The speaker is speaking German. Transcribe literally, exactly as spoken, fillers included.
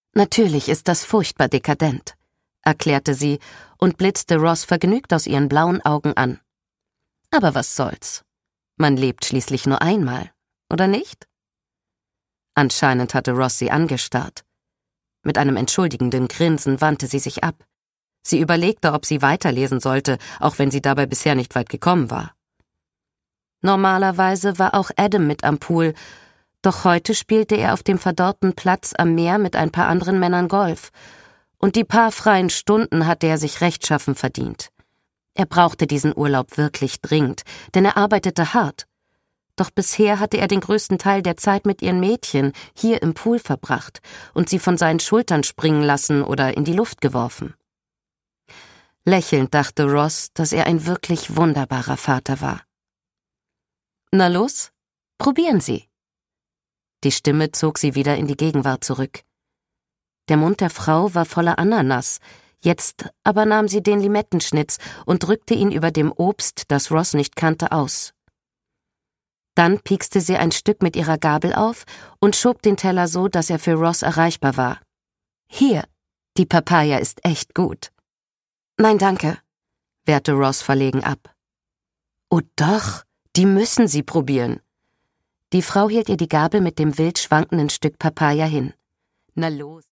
Natürlich ist das furchtbar dekadent, erklärte sie und blitzte Ross vergnügt aus ihren blauen Augen an. Aber was soll's? Man lebt schließlich nur einmal, oder nicht? Anscheinend hatte Ross sie angestarrt. Mit einem entschuldigenden Grinsen wandte sie sich ab. Sie überlegte, ob sie weiterlesen sollte, auch wenn sie dabei bisher nicht weit gekommen war. Normalerweise war auch Adam mit am Pool, doch heute spielte er auf dem verdorrten Platz am Meer mit ein paar anderen Männern Golf, und die paar freien Stunden hatte er sich rechtschaffen verdient. Er brauchte diesen Urlaub wirklich dringend, denn er arbeitete hart. Doch bisher hatte er den größten Teil der Zeit mit ihren Mädchen hier im Pool verbracht und sie von seinen Schultern springen lassen oder in die Luft geworfen. Lächelnd dachte Ross, dass er ein wirklich wunderbarer Vater war. »Na los, probieren Sie.« Die Stimme zog sie wieder in die Gegenwart zurück. Der Mund der Frau war voller Ananas, jetzt aber nahm sie den Limettenschnitz und drückte ihn über dem Obst, das Ross nicht kannte, aus. Dann piekste sie ein Stück mit ihrer Gabel auf und schob den Teller so, dass er für Ross erreichbar war. »Hier, die Papaya ist echt gut.« »Nein, danke«, wehrte Ross verlegen ab. »Oh doch, die müssen Sie probieren.« Die Frau hielt ihr die Gabel mit dem wild schwankenden Stück Papaya hin. »Na los.«